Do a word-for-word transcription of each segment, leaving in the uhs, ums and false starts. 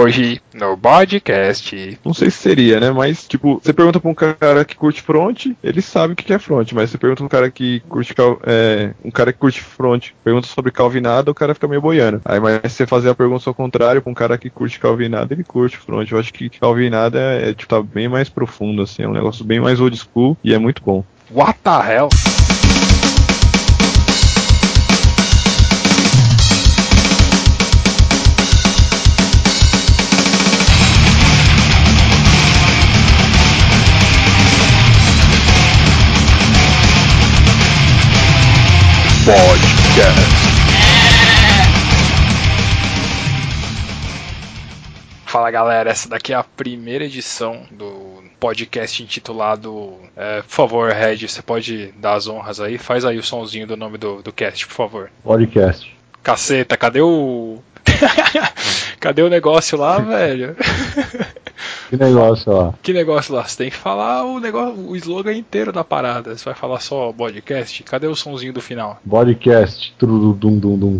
Hoje no podcast. Não sei se seria, né? Mas, tipo, você pergunta pra um cara que curte front, ele sabe o que é front. Mas você pergunta pra um cara que curte cal... é, um cara que curte front, pergunta sobre calvinada, o cara fica meio boiando. Aí, mas se você fazer a pergunta ao contrário pra um cara que curte calvinada, ele curte front. Eu acho que calvinada é, é tipo, tá bem mais profundo, assim. É um negócio bem mais old school e é muito bom. What the hell? Podcast. Fala galera, essa daqui é a primeira edição do podcast intitulado é, por favor, Red, você pode dar as honras aí? Faz aí o sonzinho do nome do, do cast, por favor. Podcast. Caceta, cadê o... cadê o negócio lá, velho? Que negócio lá? Que negócio lá? Você tem que falar o negócio, o slogan inteiro da parada. Você vai falar só podcast? Cadê o sonzinho do final? Podcast. Trudum-dum-dum.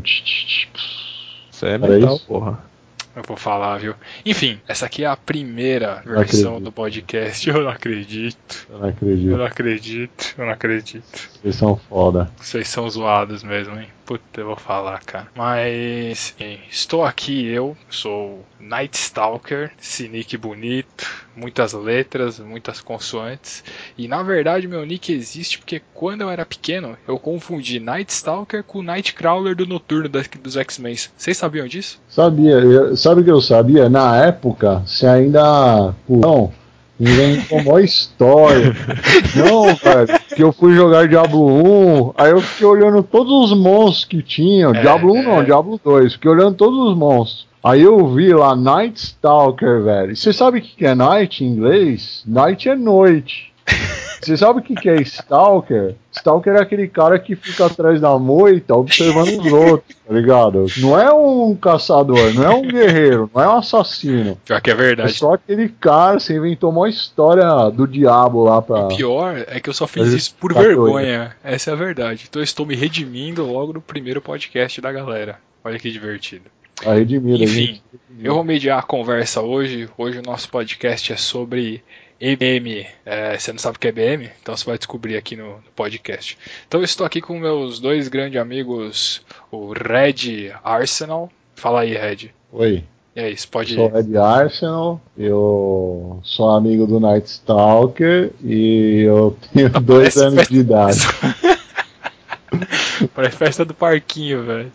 Isso é metal, porra. Eu vou falar, viu? Enfim, essa aqui é a primeira versão do podcast. Eu não acredito. Eu não acredito. Eu não acredito. Eu não acredito. Vocês são foda. Vocês são zoados mesmo, hein? Puta, eu vou falar, cara. Mas, enfim, estou aqui, eu sou Night Stalker, esse nick bonito, muitas letras, muitas consoantes. E na verdade meu nick existe porque quando eu era pequeno eu confundi Night Stalker com o Nightcrawler do Noturno dos X-Men. Vocês sabiam disso? Sabia, eu, sabe o que eu sabia? Na época, você ainda... Não, inventou uma história. Não, velho, que eu fui jogar Diablo um, aí eu fiquei olhando todos os monstros que tinham. É, Diablo um não, é. Diablo dois, fiquei olhando todos os monstros. Aí eu vi lá Night Stalker, velho. Você sabe o que é Night em inglês? Night é noite. Você sabe o que é Stalker? Stalker é aquele cara que fica atrás da moita observando os outros, tá ligado? Não é um caçador, não é um guerreiro, não é um assassino. Pior que é verdade. É só aquele cara, você inventou uma história do diabo lá pra... O pior é que eu só fiz isso por vergonha. Essa é a verdade. Então eu estou me redimindo logo no primeiro podcast da galera. Olha que divertido. A redimida, Enfim, gente. Eu vou mediar a conversa hoje. Hoje o nosso podcast é sobre E B M. É, você não sabe o que é E B M? Então você vai descobrir aqui no, no podcast. Então eu estou aqui com meus dois grandes amigos, o Red Arsenal. Fala aí, Red. Oi. E aí, você pode... Eu sou o Red Arsenal, eu sou amigo do Night Stalker e eu tenho tá, dois anos festa... de idade. Parece festa do parquinho, velho.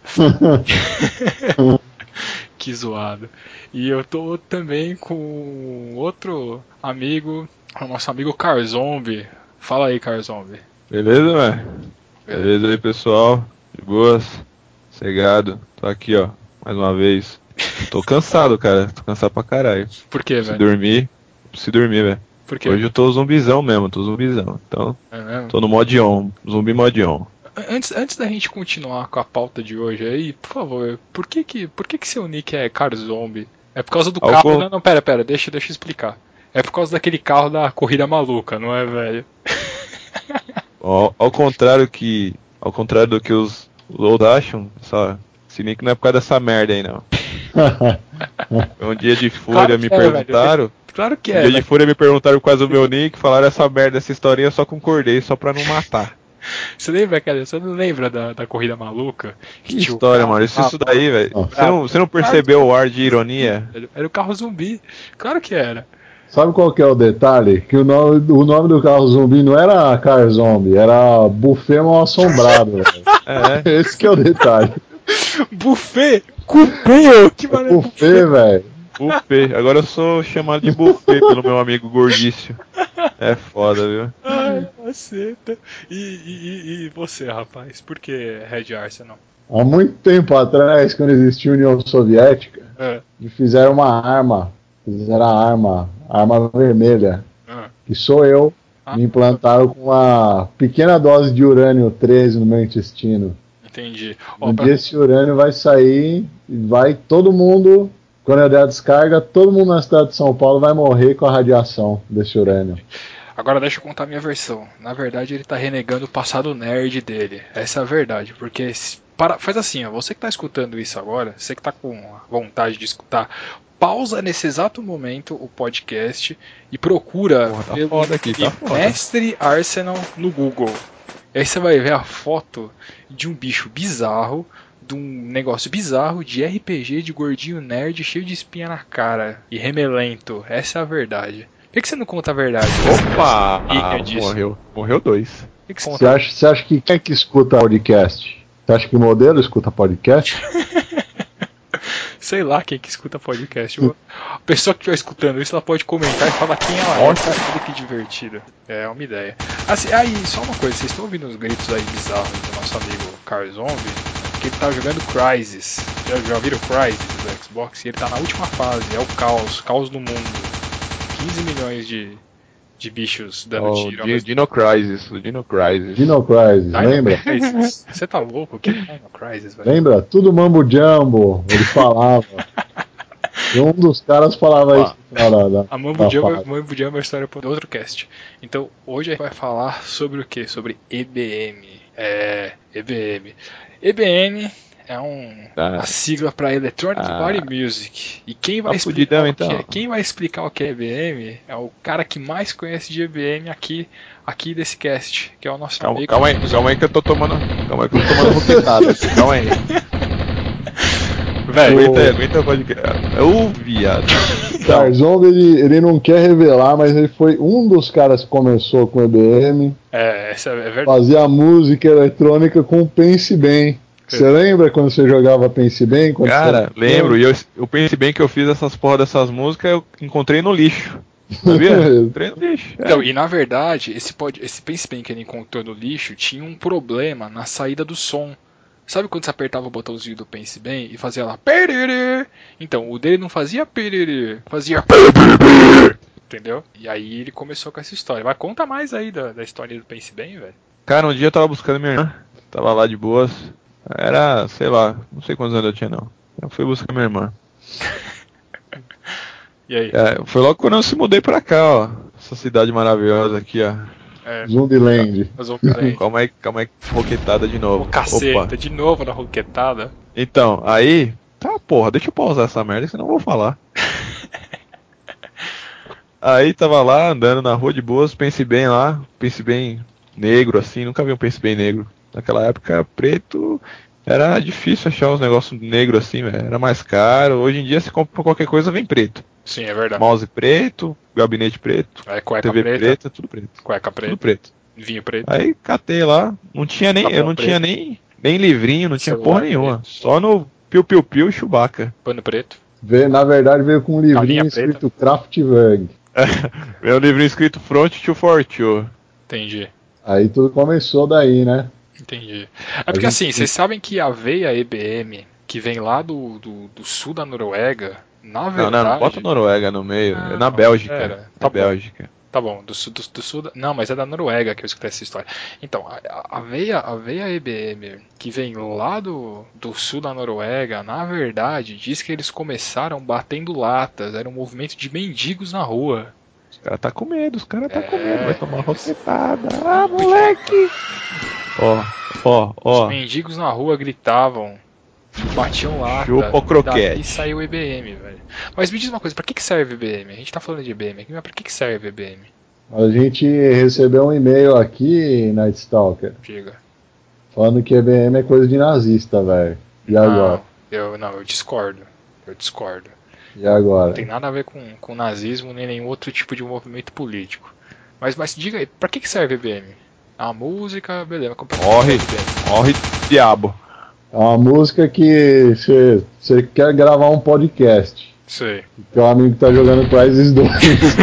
Que zoado. E eu tô também com outro amigo, o nosso amigo Carzombi. Fala aí, Carzombi. Beleza, velho? Beleza aí, pessoal? De boas? Cegado. Tô aqui, ó, mais uma vez. Tô cansado, cara. Tô cansado pra caralho. Por quê, velho? Preciso dormir. Preciso dormir, velho. Por quê? Hoje eu tô zumbizão mesmo, tô zumbizão. Então, é mesmo? Tô no mod on. Zumbi mod on. Antes, antes da gente continuar com a pauta de hoje aí, por favor, por que que, por que, que seu nick é Carzombi? É por causa do Ao carro... con... Não, não, pera, pera, deixa, deixa eu explicar. É por causa daquele carro da corrida maluca, não é, velho? Ao, ao contrário que... Ao contrário do que os outros acham, só, esse nick não é por causa dessa merda aí, não. Um dia de fúria claro me é, perguntaram... Velho. Claro que um é. Um dia velho. de fúria me perguntaram por causa do meu nick, falaram essa merda, essa historinha, eu só concordei, só pra não matar. Você lembra, cara? Você não lembra da, da corrida maluca? Que história, mano. Isso, isso daí, velho. Você não, você não percebeu o ar de ironia? Era o carro zumbi. Claro que era. Sabe qual que é o detalhe? Que o nome, o nome do carro zumbi não era Car Zombie, era Buffet Mal Assombrado, velho. É. Esse que é o detalhe. Buffet? Cupê? Que maravilha. Buffet, velho. Buffet. Agora eu sou chamado de buffet pelo meu amigo gordício. É foda, viu? Ai, caceta. E, e, e você, rapaz? Por que Red Arsenal? Há muito tempo atrás, quando existia a União Soviética, é. fizeram uma arma. Fizeram a arma, a arma vermelha. É. Que sou eu. Ah, me implantaram com uma pequena dose de urânio treze no meu intestino. Entendi. Um Opa. dia esse urânio vai sair e vai todo mundo... Quando eu der a descarga, todo mundo na cidade de São Paulo vai morrer com a radiação desse urânio. Agora deixa eu contar a minha versão. Na verdade ele tá renegando o passado nerd dele. Essa é a verdade, porque para, faz assim, ó, você que tá escutando isso agora, você que tá com vontade de escutar, pausa nesse exato momento o podcast e procura Porra, tá pelo foda aqui, tá foda. Mestre Arsenal no Google. E aí você vai ver a foto de um bicho bizarro, de um negócio bizarro de R P G de gordinho nerd cheio de espinha na cara e remelento. Essa é a verdade. Por que, que você não conta a verdade? Opa! Ah, morreu. Morreu dois. Por que, que você Você conta? acha, você acha que quem é que escuta podcast? Você acha que modelo escuta podcast? Sei lá quem que escuta podcast. A pessoa que estiver escutando isso, ela pode comentar e falar quem ela é. Olha que divertido. É uma ideia. Assim, aí, só uma coisa. Vocês estão ouvindo os gritos aí bizarros do nosso amigo Carl Zombie? Que ele tá jogando Crysis. Já, já viram Crysis do Xbox? E ele tá na última fase. É o caos. Caos no mundo. quinze milhões de, de bichos dando Oh, tiro. Di- Dino Crisis, o Dino Crisis. Dino Crisis, lembra? Crisis. Você tá louco? O que é Dino Crisis, velho? Lembra? Tudo mambo jumbo, ele falava. E um dos caras falava Ó, isso. Cara, da, A Mambo da Jumbo, fase. Mambo Jumbo é a história para outro cast. Então, hoje a gente vai falar sobre o que? Sobre E B M. É, E B M. E B M é um, Ah. a sigla para Electronic Ah. Body Music. E quem vai, Tá explicar fudidão, o que é, então. quem vai explicar o que é E B M é o cara que mais conhece de E B M aqui, aqui desse cast, que é o nosso Calma, amigo. calma aí, calma aí que eu tô tomando. Calma aí que eu tô tomando roquetada. Calma aí. Velho, Aguenta, aguenta o podcast. Ô, viado. Tarzombi, ele, ele não quer revelar, mas ele foi um dos caras que começou com E B M, é, essa é verdade. fazia música eletrônica com Pense Bem. Você lembra quando você jogava Pense Bem? Quando Cara, você... lembro, e eu, eu pensei bem que eu fiz essas porra dessas músicas, eu encontrei no lixo. Sabia? Encontrei no lixo. é. Então, e na verdade, esse, pod, esse Pense Bem que ele encontrou no lixo tinha um problema na saída do som. Sabe quando você apertava o botãozinho do Pense Bem e fazia lá perere? Então, o dele não fazia perere, fazia perere, entendeu? E aí ele começou com essa história. Mas conta mais aí da, da história do Pense Bem, velho. Cara, um dia eu tava buscando minha irmã, tava lá de boas. Era, sei lá, não sei quantos anos eu tinha não. Eu fui buscar minha irmã. E aí? É, foi logo quando eu se mudei pra cá, ó. Essa cidade maravilhosa aqui, ó. É, Zumbiland. nós vamos ver aí. Calma aí, calma aí, roquetada de novo. Ô, caceta, Opa. de novo na roquetada. Então, aí. Tá, porra, deixa eu pausar essa merda, senão eu não vou falar. Aí tava lá, andando na rua de boas, Pense Bem lá, Pense Bem negro, assim, nunca vi um Pense Bem negro. Naquela época, preto, era difícil achar uns negócios negros assim, velho, era mais caro. Hoje em dia, se compra qualquer coisa, vem preto. Sim, é verdade. Mouse preto, gabinete preto, É cueca T V preta, preta, tudo preto. cueca Tudo preta, preto. vinho preto. Aí catei lá, não tinha nem, Papel eu não preto. tinha nem, nem livrinho, não tinha Celular porra nenhuma. preto. Só no Piu Piu Piu e Chewbacca. Pano preto. Veio, na verdade, veio com um Galinha livrinho preta. escrito Kraftwerk. Meu livrinho escrito Front to Fortune. Entendi. Aí tudo começou daí, né? Entendi. É porque gente- assim, vocês sabem que a veia E B M, que vem lá do, do, do sul da Noruega, na Não, verdade. não, não bota Noruega no meio, Ah, é na não, Bélgica. pera, na tá bom. Bélgica. Tá bom, do sul, do, do sul da, não, mas é da Noruega que eu escutei essa história. Então, a, a veia, a veia E B M, que vem lá do, do sul da Noruega, na verdade, diz que eles começaram batendo latas, era um movimento de mendigos na rua. Os caras tá com medo, os caras tá É. com medo, vai tomar roquetada. Ah, moleque! Ó, ó, Os ó. mendigos na rua gritavam, batiam lata. Chupa o croquete. E saiu o E B M, velho. Mas me diz uma coisa, pra que, que serve o E B M? A gente tá falando de E B M aqui, mas pra que, que serve o E B M? A gente recebeu um e-mail aqui, Night Stalker, Diga. falando que E B M é coisa de nazista, velho. E agora? Não, eu, não, eu discordo. Eu discordo. E agora? Não tem nada a ver com, com nazismo nem nenhum outro tipo de movimento político. Mas, mas diga aí, pra que, que serve E B M? A música, beleza. Pra que Morre. serve E B M? Morre, diabo. É uma música que você quer gravar um podcast. Sei. Que o amigo tá jogando Crysis dois.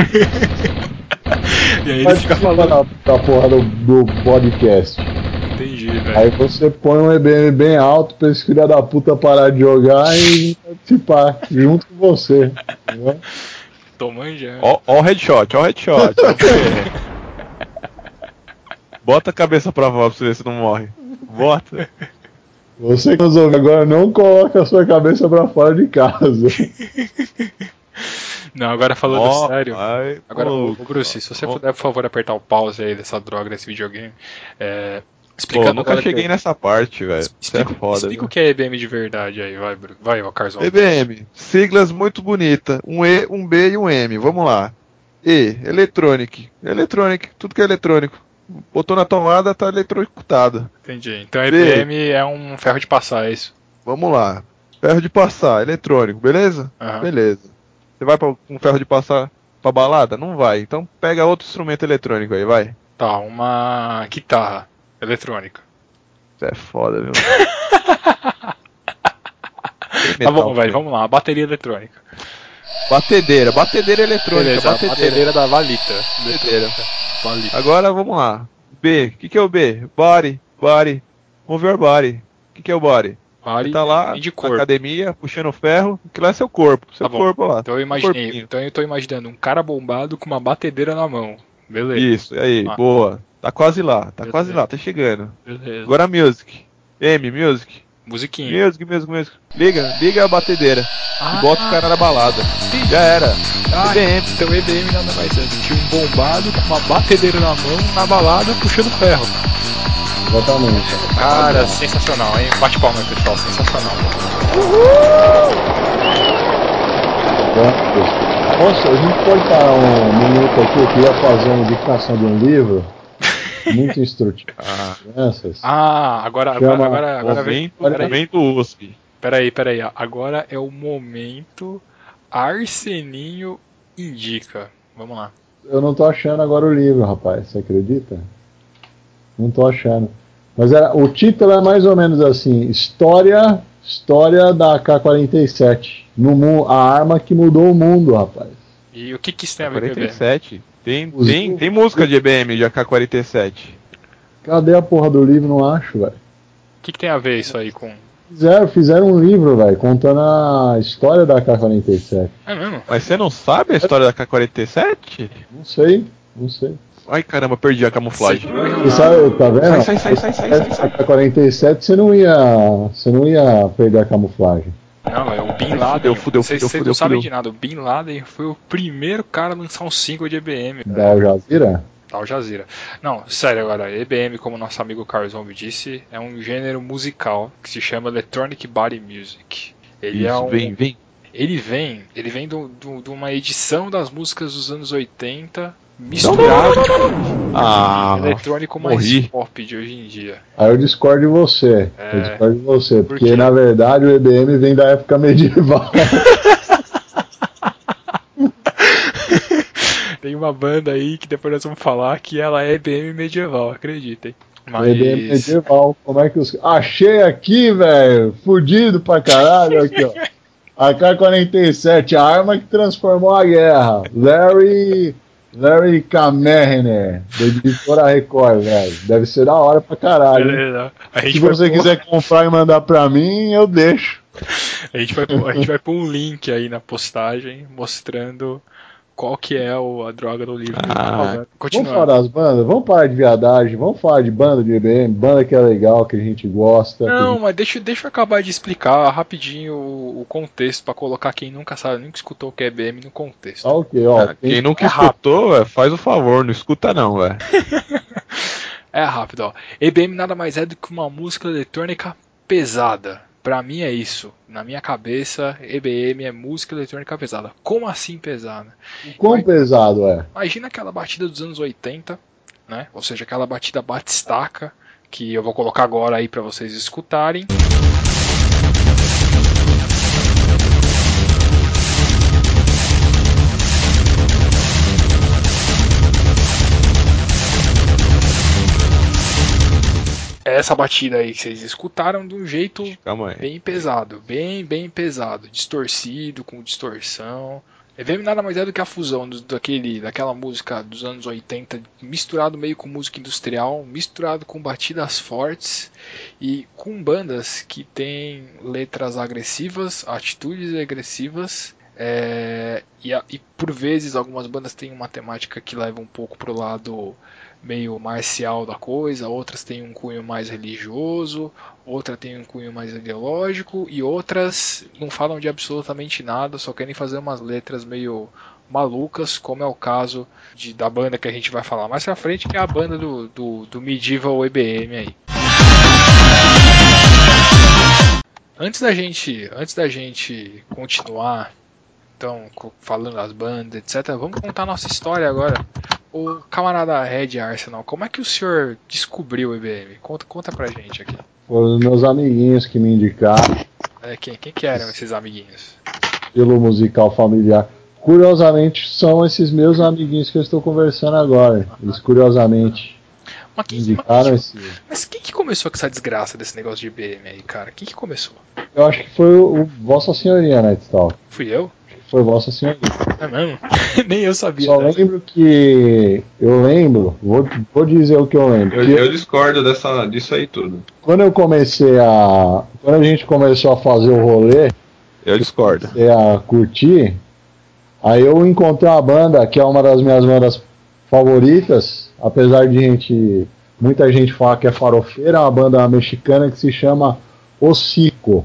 E aí ele Participa fica falando. da, da porra do, do podcast. Entendi, velho. Aí você põe um E B M bem alto pra esse filho da puta parar de jogar e participar junto com você. Entendeu? Tô manjando. Ó, ó o headshot, ó o headshot. ó você. Bota a cabeça pra fora pra você ver se não morre. Bota. Você que nos ouve agora, não coloca a sua cabeça pra fora de casa. Não, agora falando Ó, sério. ai, Agora, ô, maluco. ô, Bruce, se você Ó, puder, por favor, apertar o pause aí dessa droga desse videogame. É, Explicando Pô, nunca agora cheguei que- nessa parte, velho. Isso é Explica, foda, explica viu? o que é E B M de verdade aí, vai, Bruno. Vai, ó, Carzão. E B M, siglas muito bonitas. Um E, um B e um M. Vamos lá. E, Electronic. Electronic, tudo que é eletrônico. Botou na tomada, tá eletrocutado. Entendi. Então E B. B M é um ferro de passar, é isso? Vamos lá. Ferro de passar, eletrônico, beleza? Aham. Beleza. Você vai pra um ferro de passar pra balada? Não vai. Então pega outro instrumento eletrônico aí, vai. Tá, uma guitarra eletrônica. Isso é foda, viu? Tá bom, velho, vamos lá. Bateria eletrônica. Batedeira, batedeira eletrônica, Beleza, a batedeira. batedeira da Valita. Batedeira. Valita. Agora vamos lá. B, o que, que é o B? Body, body. Move your body. O que, que é o body? Vale Você tá lá de na corpo. academia, puxando ferro, que lá é seu corpo. Seu Tá bom. corpo lá. Então eu seu imaginei. corpinho. Então eu tô imaginando um cara bombado com uma batedeira na mão. Beleza. Isso, aí, Ah. boa. Tá quase lá, tá Beleza. quase lá, tá chegando. Beleza. Agora music. M, music. Musiquinha. Music, music, music. Liga, liga a batedeira. Ah, e bota o cara na balada. entendi. Já era. Ah, E B M. então E B M nada mais é do que um bombado com uma batedeira na mão na balada puxando ferro. Exatamente. Cara, sensacional, hein? Bate palma aí, pessoal, sensacional. Nossa, a gente pode parar um minuto aqui, eu queria fazer uma indicação de um livro muito instrutivo Ah, para crianças. Ah, agora, Chama agora, agora, agora vem. momento, Peraí, momento U S P. peraí, peraí. Agora é o momento Arseninho indica. Vamos lá. Eu não tô achando agora o livro, rapaz, você acredita? Não tô achando. Mas era, o título é mais ou menos assim, História, História da A K quarenta e sete. No, mu- a arma que mudou o mundo, rapaz. E o que, que isso tem a ver com o E B M? quarenta e sete. Tem, Os- tem, tem música de E B M de A K quarenta e sete. Cadê a porra do livro? Não acho, velho. O que, que tem a ver isso aí com. Fizeram, fizeram um livro, velho, contando a história da A K quarenta e sete. É mesmo? Mas você não sabe a história da A K quarenta e sete? Não sei, não sei. Ai caramba, perdi a camuflagem. Você sabe, tá vendo? Sai, sai, sai, sai, sai, sai, sai. A K quarenta e sete você não ia, você não ia perder a camuflagem. Não, é o Bin Ai, Laden. fudeu, fudeu, Vocês fudeu, vocês não fudeu, sabem fudeu. de nada. O Bin Laden foi o primeiro cara a lançar um single de E B M. Da Al Jazeera? Al Jazeera. Não, sério agora, E B M, como nosso amigo Carzon me disse, é um gênero musical que se chama Electronic Body Music. Ele é Isso, um, vem, vem. ele vem, ele vem do- do- de uma edição das músicas dos anos oitenta Não, misturado não, não, não, não. Ah, com eletrônico mais morri. pop de hoje em dia. Aí eu discordo de você. É. Eu discordo de você, Por porque quê? na verdade o E B M vem da época medieval. Tem uma banda aí que depois nós vamos falar que ela é E B M medieval, acreditem. O E B M Mas medieval. Como é que os. Achei aqui, velho! Fudido pra caralho aqui, ó. A K quarenta e sete, a arma que transformou a guerra. Larry. Larry Kamerner, da editora Record, velho. Deve ser da hora pra caralho. hein? beleza. A gente Se vai você pôr- quiser comprar e mandar pra mim, eu deixo. A gente vai pôr- a gente vai pôr um link aí na postagem mostrando qual que é o- a droga do livro. Ah, Vamos Continuando. falar das bandas, vamos parar de viadagem, vamos falar de banda de E B M, banda que é legal, que a gente gosta. que a Não, gente- mas deixa, deixa eu acabar de explicar rapidinho o, o contexto pra colocar quem nunca sabe, nunca escutou o que é E B M no contexto. Tá ok, ó. Ah, tem- Quem nunca é rápido. escutou, véio, faz o favor, não escuta não, velho. É rápido, ó. E B M nada mais é do que uma música eletrônica pesada. Pra mim é isso. Na minha cabeça, E B M é música eletrônica pesada. Como assim pesada? O quão pesado é? Imagina aquela batida dos anos oitenta, né? Ou seja, aquela batida batistaca, que eu vou colocar agora aí pra vocês escutarem. Essa batida aí que vocês escutaram de um jeito Calma aí. bem pesado, bem, bem pesado, distorcido, com distorção. E B M nada mais é do que a fusão do, daquele, daquela música dos anos oitenta, misturado meio com música industrial, misturado com batidas fortes e com bandas que têm letras agressivas, atitudes agressivas. É, e, a- e por vezes algumas bandas têm uma temática que leva um pouco pro lado meio marcial da coisa, outras têm um cunho mais religioso, outra tem um cunho mais ideológico e outras não falam de absolutamente nada, só querem fazer umas letras meio malucas, como é o caso de, da banda que a gente vai falar mais pra frente, que é a banda do, do, do Medieval E B M aí. Antes da gente, antes da gente continuar, então, falando das bandas, etcétera, vamos contar a nossa história agora. O camarada Red Arsenal, como é que o senhor descobriu o E B M? Conta, conta pra gente aqui. Foram os meus amiguinhos que me indicaram. É, quem, quem que eram esses amiguinhos? Pelo musical familiar. Curiosamente, são esses meus amiguinhos que eu estou conversando agora. Eles, curiosamente, mas quem, indicaram mas, esse... Mas quem que começou com essa desgraça desse negócio de E B M aí, cara? Quem que começou? Eu acho que foi o, o Vossa Senhoria, Nightstalk. Fui eu? Foi Vossa Senhoria. É mesmo? Nem eu sabia. Só dessa. lembro que... Eu lembro, vou, vou dizer o que eu lembro. Eu, eu discordo dessa, disso aí tudo. Quando eu comecei a... Quando a gente começou a fazer o rolê, Eu discordo. comecei a curtir, aí eu encontrei uma banda que é uma das minhas bandas favoritas, apesar de gente, muita gente falar que é farofeira, é uma banda mexicana que se chama Hocico.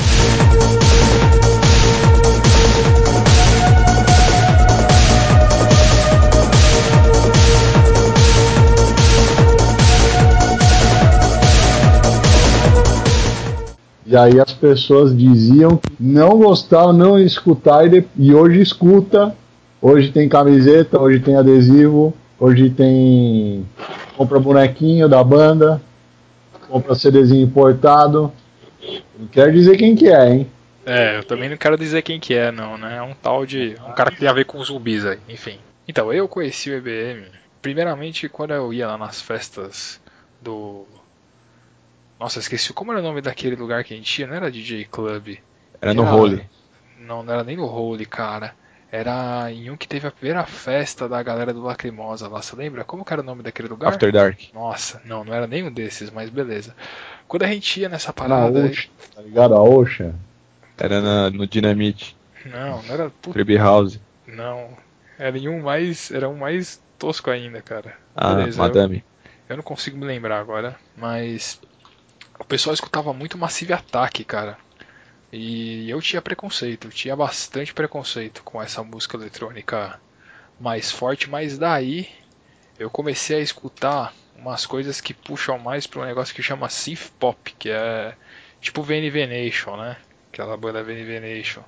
E aí as pessoas diziam que não gostavam, não iam escutar, e, de, e hoje escuta, hoje tem camiseta, hoje tem adesivo, hoje tem... compra bonequinho da banda, compra CDzinho importado. Não quero dizer quem que é, hein? É, eu também não quero dizer quem que é, não, né? É um tal de... um cara que tem a ver com zumbis aí, enfim. Então, eu conheci o E B M, primeiramente quando eu ia lá nas festas do... Nossa, esqueci, como era o nome daquele lugar que a gente ia? Não era D J Club. Era no Holy. Não, não era nem no Holy, cara. Era em um que teve a primeira festa da galera do Lacrimosa lá, você lembra? Como que era o nome daquele lugar? After Dark. Nossa, não, não era nenhum desses, mas beleza. Quando a gente ia nessa Na parada... Ocean, tá ligado? A Ocean. Era na, no Dynamite. Não, não era... Puta, Freebie House. não, era em um mais... Era um mais tosco ainda, cara. Ah, Beleza, Madame. Eu, eu não consigo me lembrar agora, mas... O pessoal escutava muito Massive Attack, cara. E eu tinha preconceito, eu tinha bastante preconceito com essa música eletrônica mais forte, mas daí eu comecei a escutar umas coisas que puxam mais para um negócio que chama synth pop, que é tipo V N V Nation, né? Aquela banda V N V Nation.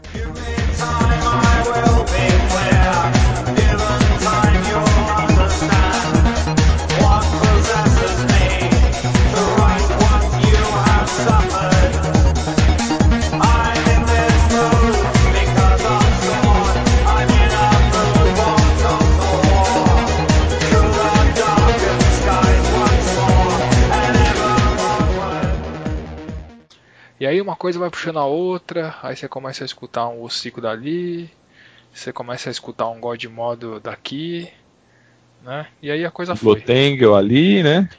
E aí uma coisa vai puxando a outra, aí você começa a escutar um Hocico dali, você começa a escutar um God Modo daqui, né? E aí a coisa foi. Blutangle ali, né?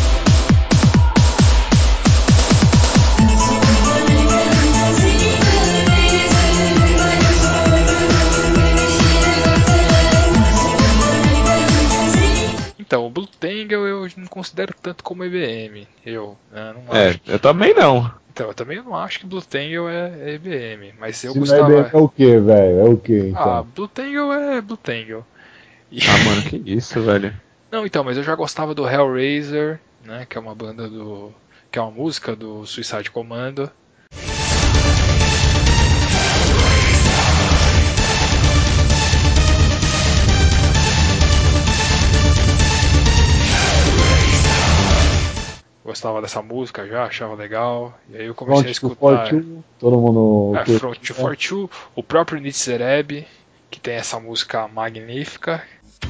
Então, o Blutangle eu não considero tanto como E B M, eu, né? Não É, acho. eu também não. Então, eu também não acho que Blutangle é E B M, mas eu Se gostava... não é, bem, é o que, velho? É o que, então? Ah, Blutangle é Blutangle. E... Ah, mano, que isso, velho. Não, então, mas eu já gostava do Hellraiser, né, que é uma banda do... que é uma música do Suicide Commando. Gostava dessa música já, achava legal, e aí eu comecei Front a escutar... Fortune, todo mundo... É, Front to Fortune, o próprio Nitzereb, que tem essa música magnífica.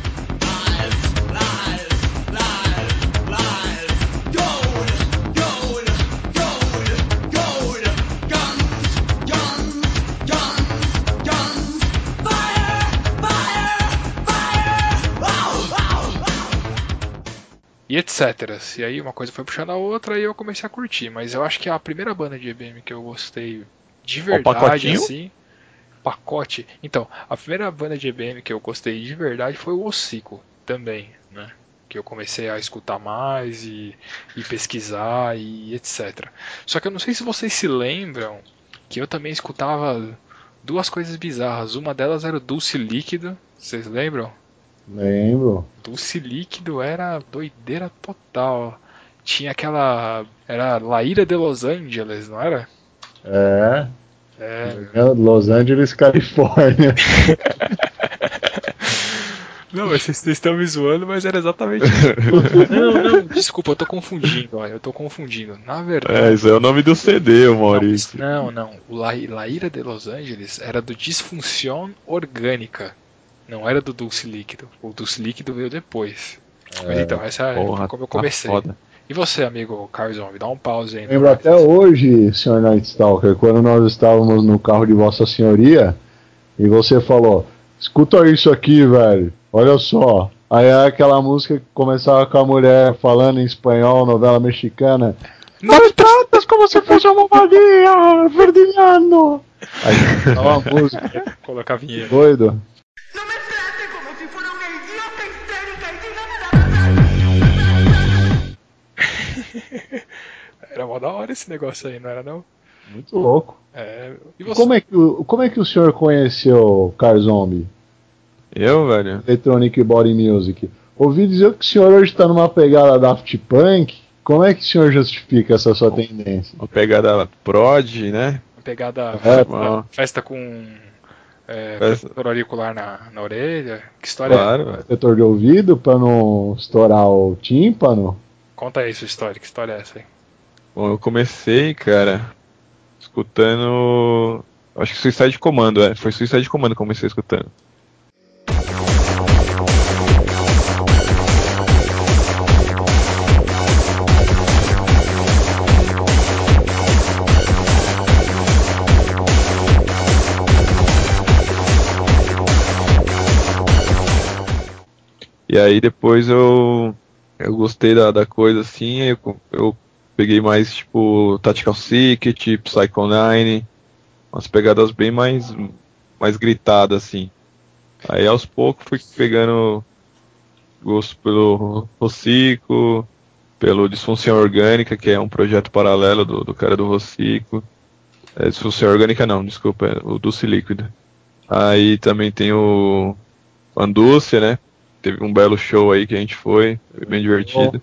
E etc. E aí uma coisa foi puxando a outra e eu comecei a curtir. Mas eu acho que a primeira banda de E B M que eu gostei de verdade, assim... Pacote. Então, a primeira banda de E B M que eu gostei de verdade foi o Hocico, também, né? que eu comecei a escutar mais e, e pesquisar e etcétera. Só que eu não sei se vocês se lembram que eu também escutava duas coisas bizarras. Uma delas era o Dulce Líquido, vocês lembram? Lembro. Dulce Líquido era doideira total. Tinha aquela... Era Laíra de Los Angeles, não era? É. É. Los Angeles, Califórnia. Não, mas vocês estão me zoando, mas era exatamente isso. Não, não, desculpa, eu tô confundindo, ó, eu tô confundindo. Na verdade... É, isso é o nome do C D, Maurício. Não, não, o La Laíra de Los Angeles era do Disfunção Orgânica. Não era do Dulce Líquido. O Dulce Líquido veio depois. É, mas então, essa é porra, como eu comecei. Tá foda. E você, amigo Carzon, me dá um pause aí. Lembro até hoje, senhor Nightstalker, quando nós estávamos no carro de Vossa Senhoria e você falou: escuta isso aqui, velho, olha só. Aí é aquela música que começava com a mulher falando em espanhol, novela mexicana. Não me tratas como se fosse uma vadia, Ferdinando. Aí tava uma música. Colocar a vinheta. Doido. Era mó da hora esse negócio aí, não era não? Muito louco. É, e você? Como é que o, como é que o senhor conheceu Carzombi? Eu, velho? Electronic Body Music. Ouvi dizer que o senhor hoje está numa pegada Daft Punk. Como é que o senhor justifica essa sua tendência? Uma pegada prod, né? Uma pegada É, festa, festa com é, Festa. protetor auricular na, na orelha. Que história é? Claro, velho. Protetor de ouvido para não estourar o tímpano? Conta aí sua história, que história é essa aí? Bom, eu comecei, cara, escutando... Acho que Suicide Commando, é. Foi Suicide Commando que eu comecei escutando. E aí depois eu eu gostei da, da coisa assim, eu, eu peguei mais tipo Tactical Secret, Psycho nine, umas pegadas bem mais, mais gritadas assim. Aí aos poucos fui pegando gosto pelo Rocico, pelo Disfunção Orgânica, que é um projeto paralelo do, do cara do Rocico. É, Disfunção Orgânica não, desculpa, é o Dulce Líquido. Aí também tem o Andúcia, né? Teve um belo show aí que a gente foi, foi bem divertido.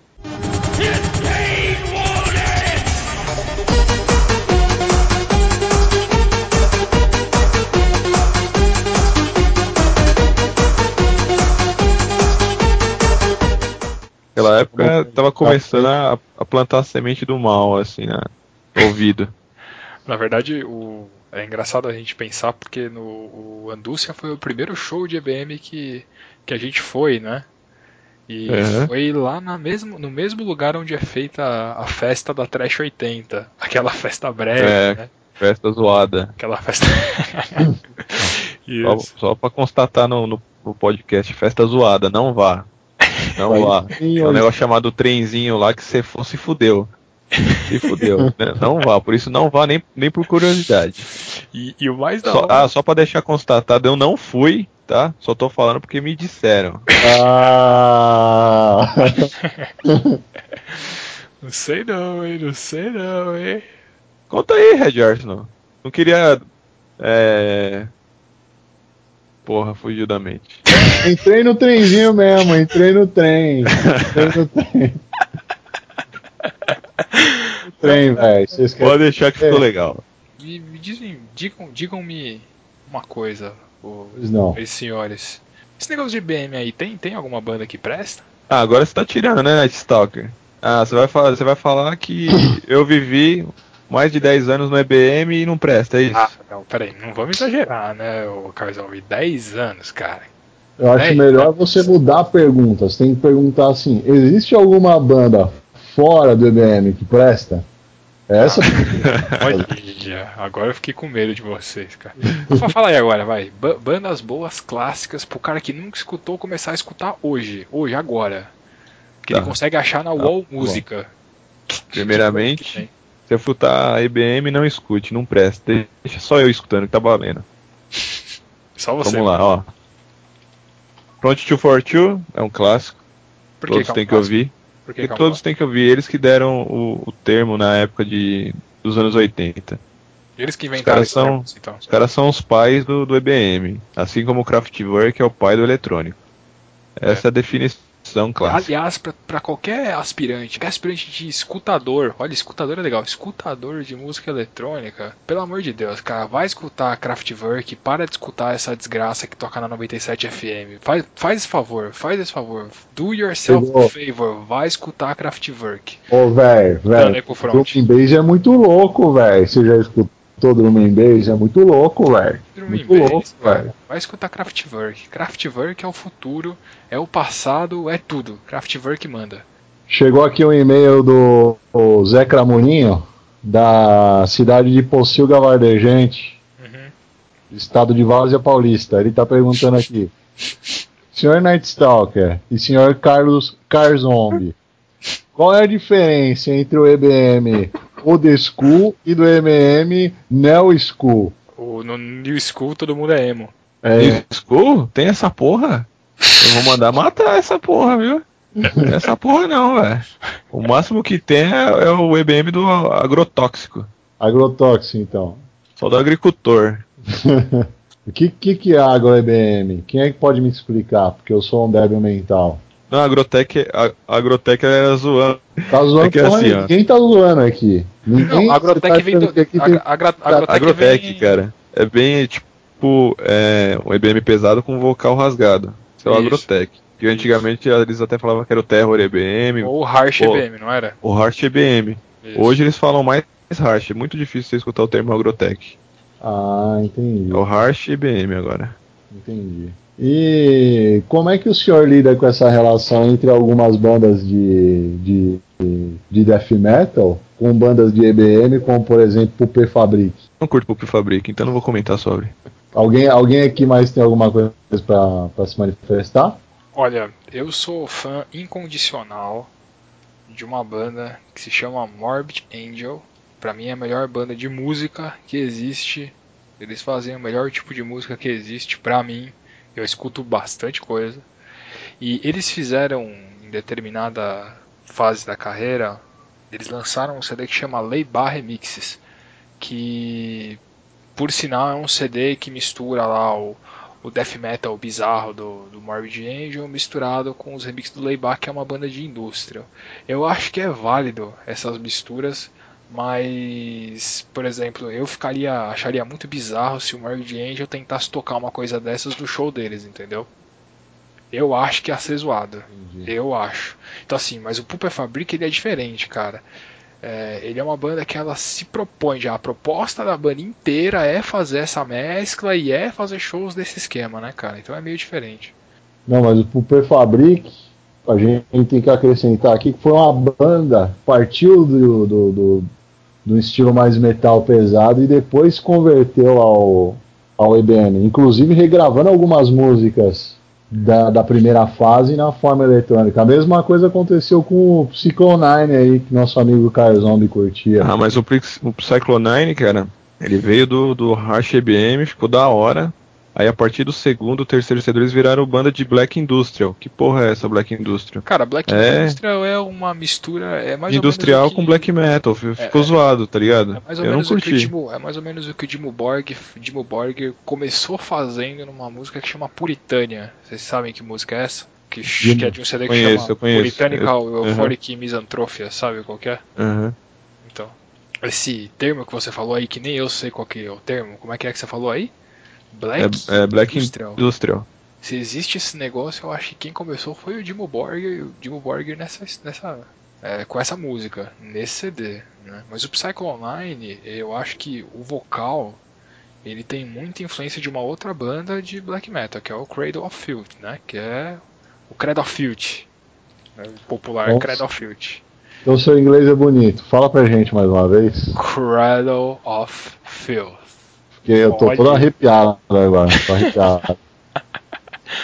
Naquela época tava começando a, a plantar a semente do mal, assim, né? Ouvido. Na verdade, o... é engraçado a gente pensar porque no o Andúcia foi o primeiro show de E B M que, que a gente foi, né? E Uhum. foi lá na mesmo, no mesmo lugar onde é feita a, a festa da Trash oitenta. Aquela festa breve, É. né? Festa zoada. Aquela festa... Só, Isso. só pra constatar no, no, no podcast, festa zoada, não vá. Não Vai vá. sim, É um olha. negócio chamado trenzinho lá que você for se fudeu. Se fudeu, né? Não vá, por isso não vá nem, nem por curiosidade. E, e o mais da Só, hora... ah, só pra deixar constatado, eu não fui, tá? Só tô falando porque me disseram. Ah! Não sei não, hein? Não sei não, hein? Conta aí, Red Arsenal. Não queria. É. Porra, fugiu da mente. Entrei no trenzinho mesmo, entrei no trem. Entrei no trem. Trem, velho. Vocês querem... Pode deixar que ficou legal. Me, me dizem, digam, digam-me uma coisa, ô, Pois não. esses senhores. Esse negócio de E B M aí, tem, tem alguma banda que presta? Ah, agora você tá tirando, né, Night Stalker? Ah, você vai falar, você vai falar que eu vivi mais de dez anos no E B M e não presta, é isso? Ah, não, peraí, não vamos exagerar, né, o Carzão? dez anos, cara. Eu acho É, melhor você mudar a pergunta. Você tem que perguntar assim: existe alguma banda fora do E B M que presta? Essa. Olha, agora eu fiquei com medo de vocês, cara. Mas fala aí agora, vai. Ba- bandas boas, clássicas, pro cara que nunca escutou começar a escutar hoje. Hoje, agora. Que Tá. ele consegue achar na Tá, Wall bom. Música. Primeiramente, Que tem. se eu futar E B M, não escute, não presta. Deixa só eu escutando que tá valendo. Só você. Vamos lá, ó. Front two forty-two é um clássico. Por que todos que é um têm que clássico? ouvir. Por que Porque que é um todos clássico? têm que ouvir. Eles que deram o, o termo na época de, dos anos oitenta. Eles que Os inventaram caras esse são, termo, então. os caras são os pais do, do E B M. Assim como o Kraftwerk é o pai do eletrônico. Essa é a definição clássica. Aliás, pra, pra qualquer aspirante, qualquer aspirante de escutador, olha, escutador é legal, escutador de música eletrônica, pelo amor de Deus, cara, vai escutar Kraftwerk, para de escutar essa desgraça que toca na noventa e sete F M. Faz, faz esse favor, faz esse favor. Do yourself a favor, vai escutar Kraftwerk. Ô, velho, Dando aí velho, pro front. Drum and Bass é muito louco, velho. Você já escutou Drum and Bass? É muito louco, velho. Drum Muito and Bass, louco, cara. velho. Vai escutar Kraftwerk. Kraftwerk é o futuro, é o passado, é tudo. Kraftwerk manda. Chegou aqui um e-mail do o Zé Cramoninho, da cidade de Pocilga Vardejante, Uhum. estado de Várzea Paulista. Ele tá perguntando aqui: senhor Night Stalker e senhor Carlos Carzombi, qual é a diferença entre o E B M Old School e do E B M Neo School? O, no New School todo mundo é emo. É, New School? Tem essa porra? Eu vou mandar matar essa porra, viu? Essa porra não, velho. O máximo que tem é, é o E B M do agrotóxico. agrotóxico, então. Só do agricultor. O que, que, que é agro-E B M? Quem é que pode me explicar? Porque eu sou um débil mental. Não, a Agrotec, a, a Agrotec era zoando. Tá zoando É que porra, assim, ó. ninguém tá zoando aqui. Ninguém, Não, a Agrotec você tá vem do. achando que aqui a- tem- a Agra- a Agrotec Agrotec, vem- cara. É bem tipo é, um E B M pesado com vocal rasgado. Isso é o Isso. Agrotec. Que antigamente eles até falavam que era o Terror E B M, Ou Harsh Pô. E B M, não era? o Harsh E B M. Isso. Hoje eles falam mais Harsh. É muito difícil você escutar o termo Agrotec. Ah, entendi. É o Harsh E B M agora. Entendi. E como é que o senhor lida com essa relação entre algumas bandas de, de, de death metal com bandas de E B M, como por exemplo Puppet Fabric? Não curto Pup Fabric, então não vou comentar sobre. Alguém, alguém aqui mais tem alguma coisa pra, pra se manifestar? Olha, eu sou fã incondicional de uma banda que se chama Morbid Angel. Pra mim é a melhor banda de música que existe. Eles fazem o melhor tipo de música que existe pra mim. Eu escuto bastante coisa. E eles fizeram, em determinada fase da carreira, eles lançaram um C D que chama Lay-Bar Remixes. Que, por sinal, é um C D que mistura lá o, o death metal bizarro do, do Morbid Angel misturado com os remixes do Lay-Bar, que é uma banda de indústria. Eu acho que é válido essas misturas, mas, por exemplo, eu ficaria, acharia muito bizarro se o Morbid Angel tentasse tocar uma coisa dessas no show deles, entendeu? Eu acho que ia ser zoado. Entendi. Eu acho. Então assim, mas o Puppet Fabric ele é diferente, cara. É, ele é uma banda que ela se propõe já. A proposta da banda inteira é fazer essa mescla e é fazer shows desse esquema, né, cara? Então é meio diferente. Não, mas o Puppet Fabric, a gente tem que acrescentar aqui que foi uma banda, partiu do, do, do, do estilo mais metal pesado e depois se converteu ao, ao E B M, inclusive regravando algumas músicas da, da primeira fase na forma eletrônica. A mesma coisa aconteceu com o Psycho nine aí, que nosso amigo Carl Zombie curtia. Ah, mas o, Prix- o Psycho nine, cara, ele veio do, do Harsh E B M, ficou da hora. Aí a partir do segundo, terceiro C D eles viraram banda de Black Industrial. Que porra é essa Black Industrial? Cara, Black É. Industrial é uma mistura. É mais Industrial ou menos o que, com Black Metal, fi- ficou é, zoado, tá ligado? É mais ou Eu não menos o que o curti. Dimmu, é mais ou menos o que o Dimmu Borg, Dimmu Borgir começou fazendo numa música que chama Puritânia. Vocês sabem que música é essa? Que, que é de um C D que Conheço, chama eu conheço. Puritanical Eu- Euphoric Misanthropia, sabe qual que é? Aham. Então, esse termo que você falou aí, que nem eu sei qual que é o termo, como é que é que você falou aí? Black, É, é Black Industrial. Industrial. Se existe esse negócio, eu acho que quem começou foi o Dimmu Borgir, o Dimmu Borgir nessa, nessa, é, com essa música, nesse C D, né? Mas o Psycho nine, eu acho que o vocal, ele tem muita influência de uma outra banda de black metal, que é o Cradle of Filth, né? Que é o Cradle of Filth, né? O popular Nossa. Cradle of Filth. Então seu inglês é bonito. Fala pra gente mais uma vez. Cradle of Filth. Porque eu tô Olha. todo arrepiado agora. Tô arrepiado.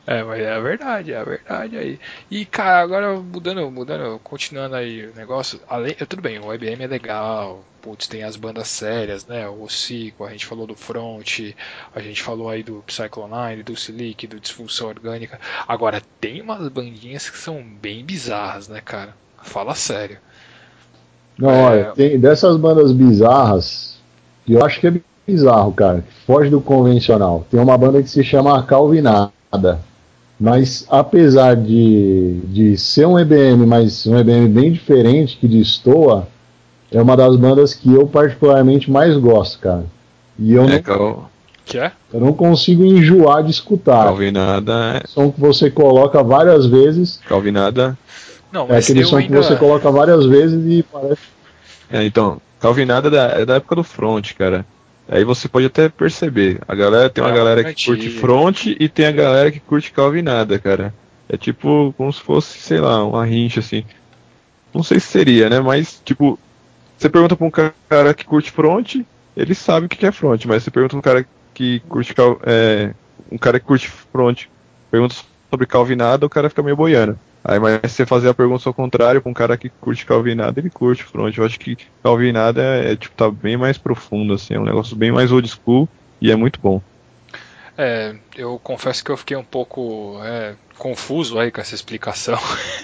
É, mas é a verdade, é a verdade aí. E, cara, agora mudando, mudando, continuando aí o negócio, além, tudo bem, o I B M é legal, putz, tem as bandas sérias, né, o Ocico, a gente falou do Front, a gente falou aí do Psycho nine, do Silic, do Disfunção Orgânica. Agora, tem umas bandinhas que são bem bizarras, né, cara? Fala sério. Não, É... olha, tem dessas bandas bizarras, que eu acho que é bizarro, cara, foge do convencional. Tem uma banda que se chama Calvinada. Mas apesar de, de ser um E B M, mas um E B M bem diferente, que destoa, é uma das bandas que eu particularmente mais gosto, cara. E eu, É, não, Cal... Que é? eu não consigo enjoar de escutar. Calvinada. É som que você coloca várias vezes. Calvinada. Não, É mas aquele eu som ainda... que você coloca várias vezes e parece. É, então, Calvinada é da, é da época do Front, cara. Aí você pode até perceber, a galera tem uma É, galera que antiga. curte Front e tem a galera que curte Calvinada, cara. É tipo como se fosse, sei lá, uma rincha assim. Não sei se seria, né? Mas, tipo, você pergunta pra um cara que curte Front, ele sabe o que é Front, mas você pergunta pra um cara que curte Cal... é, um cara que curte Front, pergunta sobre Calvinada, o cara fica meio boiando. Aí, mas se você fazer a pergunta ao contrário pra um cara que curte Calvinada, ele curte Front. Eu acho que Calvinada é, é, tipo, tá bem mais profundo, assim, é um negócio bem mais old school e é muito bom. É, eu confesso que eu fiquei um pouco é, confuso aí com essa explicação.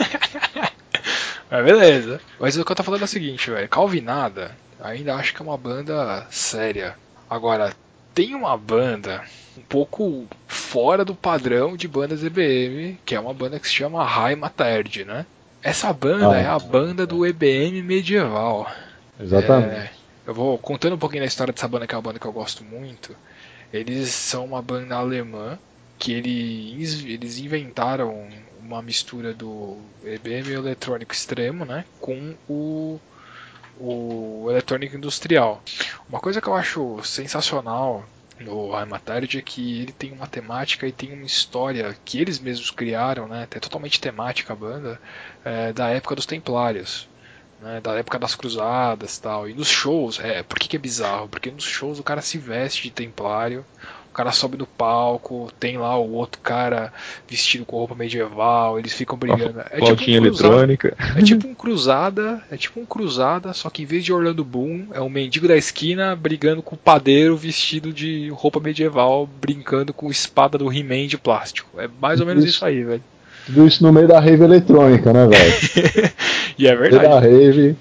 Mas beleza. Mas o que eu tô falando é o seguinte, velho. Calvinada, ainda acho que é uma banda séria. Agora, tem uma banda um pouco fora do padrão de bandas E B M, que é uma banda que se chama Heimaterde, né? Essa banda Ah. é a banda do E B M medieval. Exatamente. É, eu vou contando um pouquinho da história dessa banda, que é uma banda que eu gosto muito. Eles são uma banda alemã que eles, eles inventaram uma mistura do E B M eletrônico extremo, né, com o, o eletrônico industrial. Uma coisa que eu acho sensacional no Heimaterde é que ele tem uma temática e tem uma história que eles mesmos criaram, né, é totalmente temática a banda, é, da época dos Templários. Né, da época das cruzadas e tal. E nos shows, é, por que, que é bizarro? Porque nos shows o cara se veste de templário, o cara sobe no palco, tem lá o outro cara vestido com roupa medieval, eles ficam brigando. É tipo, Flautinha um cruzada, eletrônica. é tipo um cruzada, é tipo um cruzada, só que em vez de Orlando Bloom, é um mendigo da esquina brigando com o padeiro vestido de roupa medieval, brincando com espada do He-Man de plástico. É mais ou menos isso aí, velho. Tudo isso no meio da rave eletrônica, né, velho? E é No meio da verdade. rave.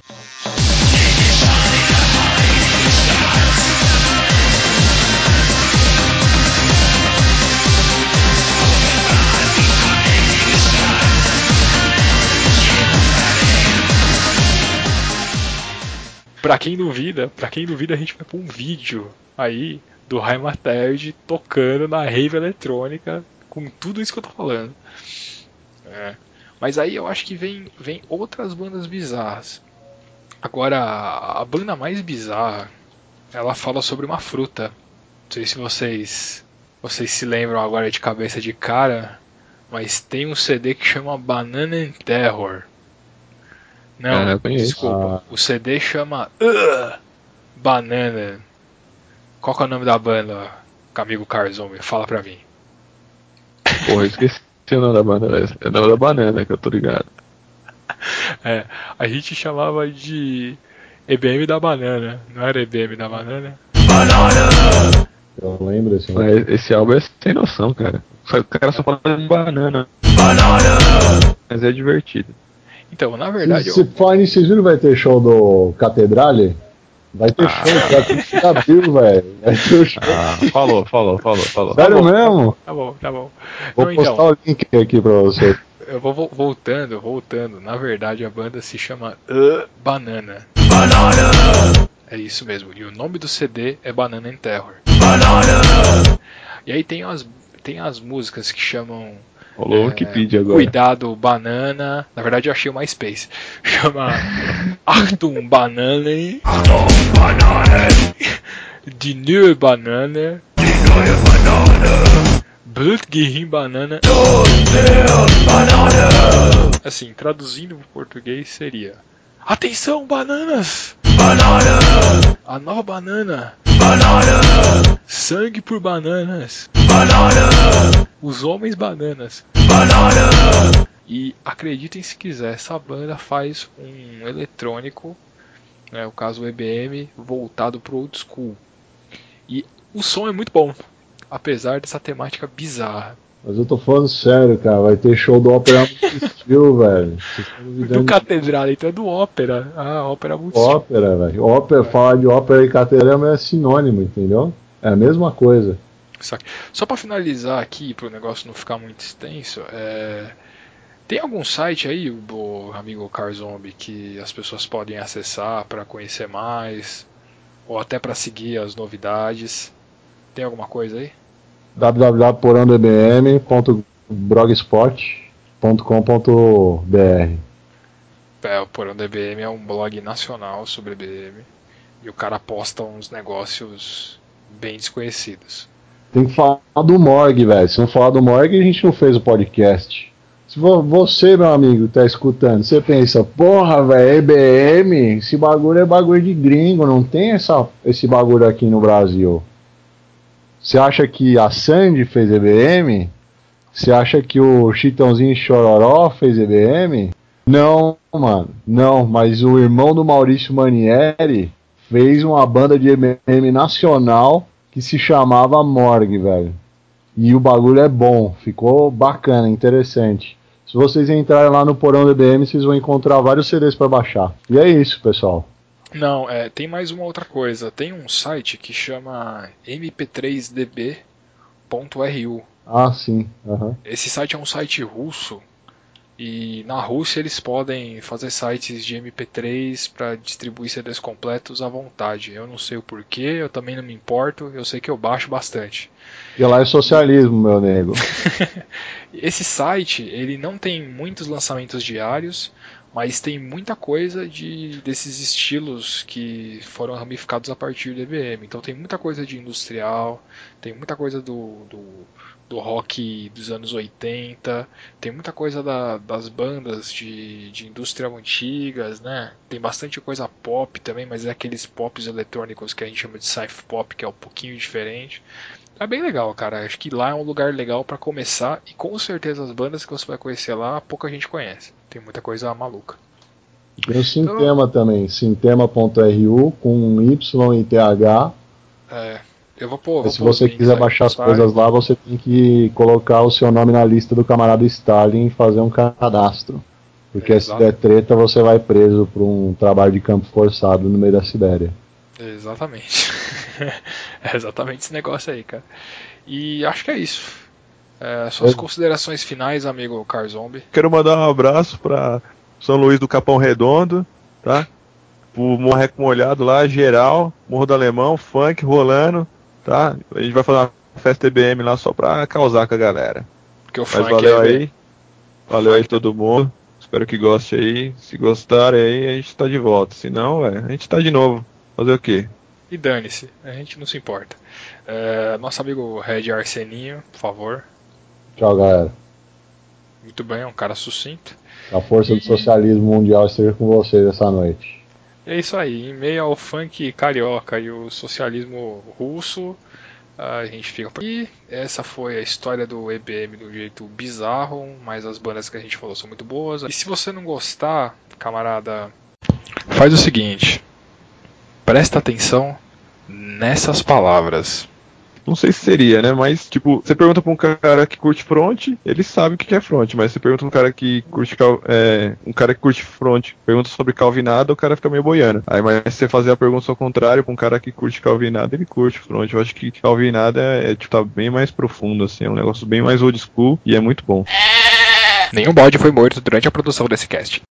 Pra quem duvida, pra quem duvida, a gente vai pôr um vídeo aí do Heimaterde tocando na rave eletrônica com tudo isso que eu tô falando. É. Mas aí eu acho que vem, vem outras bandas bizarras. Agora, a banda mais bizarra, ela fala sobre uma fruta. Não sei se vocês, vocês se lembram agora de cabeça de cara, mas tem um C D que chama Banana and Terror. Não, Ah, eu conheço. desculpa. O C D chama uh, Banana. Qual que é o nome da banda, amigo Carzon? Fala pra mim. Porra, eu esqueci o nome da banda. É o nome da banana que eu tô ligado. É, a gente chamava de E B M da banana. Não era E B M da banana? Eu lembro assim. Mas esse álbum é sem noção, cara. O cara só fala de banana. Mas é divertido. Então, na verdade, Se, se falar nisso, vocês viram que vai ter show do Catedrale? Vai ter Ah. show, vai ter abril, velho. Vai ter o show. Ah, falou, falou, falou, falou. Sério bom, mesmo? tá bom, tá bom. Vou Não, postar então, o link aqui pra você. eu vou vo- voltando, voltando. Na verdade, a banda se chama Uh, Banana. É isso mesmo. E o nome do C D é Banana and Terror. E aí tem as, tem as músicas que chamam Rolou o é, Wikipedia agora. Cuidado Banana. Na verdade eu achei o MySpace. Chama Achtung Banane. Die neue Banane. Blutgehirn Banana. Assim, traduzindo para o português seria: atenção, bananas! A nova banana! Sangue por bananas! Banana. Os Homens Bananas. Banana. E acreditem se quiser, essa banda faz um eletrônico, né, o caso o E B M, voltado pro old school. E o som é muito bom, apesar dessa temática bizarra. Mas eu tô falando sério, cara, vai ter show do Ópera Multistil, velho. Do Catedral, então é do Ópera. Ah, Ópera Multistil. Ópera, velho. Ópera, falar de ópera e catedral é sinônimo, entendeu? É a mesma coisa. Só pra finalizar aqui, pro negócio não ficar muito extenso, é... tem algum site aí, o amigo Carzombi, que as pessoas podem acessar para conhecer mais, ou até para seguir as novidades? Tem alguma coisa aí? w w w ponto porão d b m ponto blogspot ponto com ponto b r. É, o Porão D B M é um blog nacional sobre B M e o cara posta uns negócios bem desconhecidos. Tem que falar do Morgue, velho. Se não falar do Morgue, a gente não fez o podcast. Se você, meu amigo, tá escutando, você pensa, porra, velho, E B M, esse bagulho é bagulho de gringo, não tem essa, esse bagulho aqui no Brasil. Você acha que a Sandy fez E B M? Você acha que o Chitãozinho Chororó fez E B M? Não, mano, não, mas o irmão do Maurício Manieri fez uma banda de E B M nacional que se chamava Morgue, velho. E o bagulho é bom, ficou bacana, interessante. Se vocês entrarem lá no Porão D B M, vocês vão encontrar vários C Ds para baixar. E é isso, pessoal. Não, é, tem mais uma outra coisa. Tem um site que chama m p três d b ponto r u. Ah, sim. Uhum. Esse site é um site russo. E na Rússia eles podem fazer sites de M P três para distribuir C Ds completos à vontade. Eu não sei o porquê, eu também não me importo, eu sei que eu baixo bastante. E lá é socialismo, meu nego. Esse site, ele não tem muitos lançamentos diários, mas tem muita coisa de, desses estilos que foram ramificados a partir do E B M. Então tem muita coisa de industrial, tem muita coisa do, do, do rock dos anos oitenta, tem muita coisa da, das bandas de, de industrial antigas, né? Tem bastante coisa pop também, mas é aqueles pops eletrônicos que a gente chama de synth pop, que é um pouquinho diferente. É bem legal, cara. Acho que lá é um lugar legal pra começar e com certeza as bandas que você vai conhecer lá, pouca gente conhece. Tem muita coisa maluca. Tem o Sintema então, também, sintema ponto r u com Y e T H. É, eu vou pôr. Vou se você quiser baixar as coisas lá, você tem que colocar o seu nome na lista do camarada Stalin e fazer um cadastro. Porque é, se der treta, você vai preso por um trabalho de campo forçado no meio da Sibéria. Exatamente. É exatamente esse negócio aí, cara. E acho que é isso. É, suas é. considerações finais, amigo Carzombi. Quero mandar um abraço pra São Luís do Capão Redondo, tá? Pro Morreco Molhado lá, geral, Morro do Alemão, funk rolando, tá? A gente vai fazer uma festa E B M lá só pra causar com a galera. Porque o Mas funk valeu é aí. Valeu aí todo mundo. Espero que goste aí. Se gostarem aí, a gente tá de volta. Se não, é, a gente tá de novo. Fazer o quê? E dane-se, a gente não se importa. É, nosso amigo Red Arseninho, por favor. Tchau, galera. Muito bem, é um cara sucinto. A força e... do socialismo mundial esteja com vocês essa noite. É isso aí, em meio ao funk carioca e o socialismo russo, a gente fica por aqui. Essa foi a história do E B M de um jeito bizarro, mas as bandas que a gente falou são muito boas. E se você não gostar, camarada, faz o seguinte. Presta atenção nessas palavras. Não sei se seria, né? Mas, tipo, você pergunta pra um cara que curte front, ele sabe o que é front. Mas você pergunta pra um cara que curte é, um cara que curte front, pergunta sobre calvinada, o cara fica meio boiando. Aí, mas se você fazer a pergunta ao contrário pra um cara que curte calvinada, ele curte front. Eu acho que calvinada é, é tipo, tá bem mais profundo, assim. É um negócio bem mais old school e é muito bom. Nenhum bode foi morto durante a produção desse cast.